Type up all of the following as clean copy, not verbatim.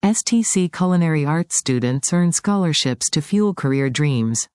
STC Culinary Arts students earn scholarships to fuel career dreams.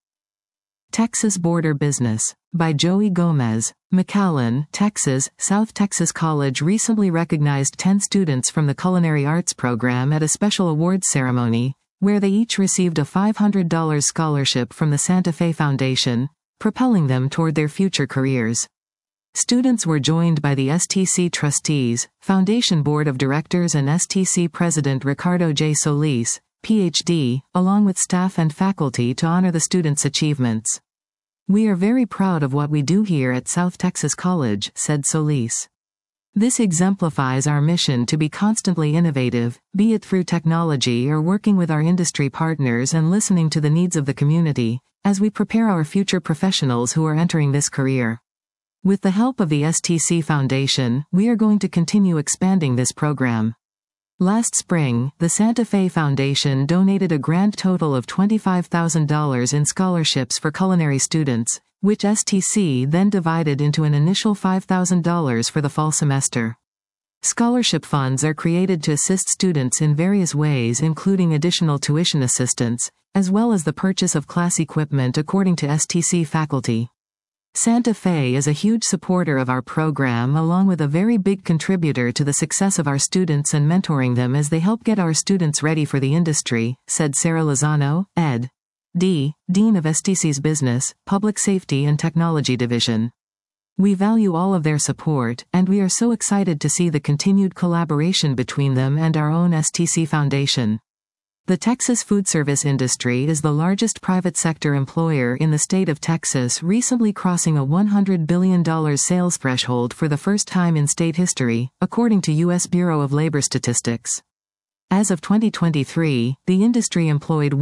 Texas Border Business. By Joey Gomez. McAllen, Texas. South Texas College recently recognized 10 students from the Culinary Arts program at a special awards ceremony, where they each received a $500 scholarship from the Santa Fe Foundation, propelling them toward their future careers. Students were joined by the STC trustees, Foundation Board of Directors and STC President Ricardo J. Solis, Ph.D., along with staff and faculty to honor the students' achievements. "We are very proud of what we do here at South Texas College," said Solis. "This exemplifies our mission to be constantly innovative, be it through technology or working with our industry partners and listening to the needs of the community, as we prepare our future professionals who are entering this career. With the help of the STC Foundation, we are going to continue expanding this program." Last spring, the Santa Fe Foundation donated a grand total of $25,000 in scholarships for culinary students, which STC then divided into an initial $5,000 for the fall semester. Scholarship funds are created to assist students in various ways, including additional tuition assistance, as well as the purchase of class equipment, according to STC faculty. Santa Fe is a huge supporter of our program, along with a very big contributor to the success of our students and mentoring them as they help get our students ready for the industry, said Sarah Lozano, Ed.D., Dean of STC's Business, Public Safety and Technology Division. "We value all of their support, and we are so excited to see the continued collaboration between them and our own STC Foundation." The Texas food service industry is the largest private sector employer in the state of Texas, recently crossing a $100 billion sales threshold for the first time in state history, according to U.S. Bureau of Labor Statistics. As of 2023, the industry employed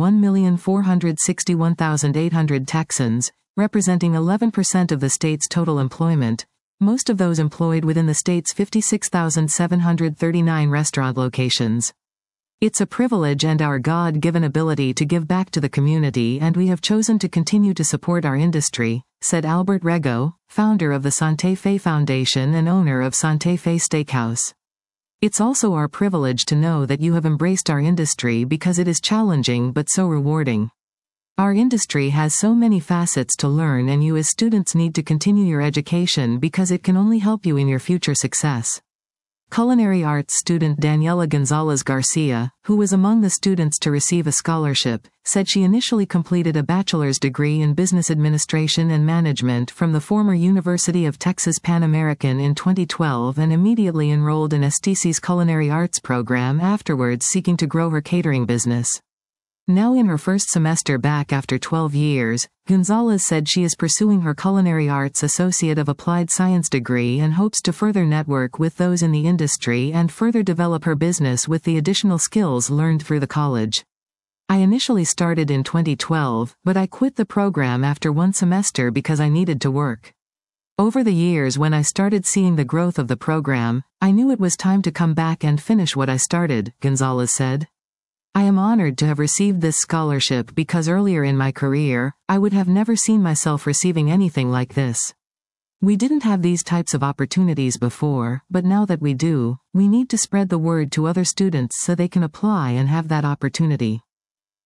1,461,800 Texans, representing 11% of the state's total employment, most of those employed within the state's 56,739 restaurant locations. "It's a privilege and our God-given ability to give back to the community, and we have chosen to continue to support our industry," said Albert Rego, founder of the Santa Fe Foundation and owner of Santa Fe Steakhouse. "It's also our privilege to know that you have embraced our industry because it is challenging but so rewarding. Our industry has so many facets to learn, and you as students need to continue your education because it can only help you in your future success." Culinary arts student Daniela Gonzalez Garcia, who was among the students to receive a scholarship, said she initially completed a bachelor's degree in business administration and management from the former University of Texas Pan American in 2012 and immediately enrolled in STC's culinary arts program afterwards, seeking to grow her catering business. Now in her first semester back after 12 years, Gonzalez said she is pursuing her Culinary Arts Associate of Applied Science degree and hopes to further network with those in the industry and further develop her business with the additional skills learned through the college. "I initially started in 2012, but I quit the program after one semester because I needed to work. Over the years, when I started seeing the growth of the program, I knew it was time to come back and finish what I started," Gonzalez said. "I am honored to have received this scholarship because earlier in my career, I would have never seen myself receiving anything like this. We didn't have these types of opportunities before, but now that we do, we need to spread the word to other students so they can apply and have that opportunity."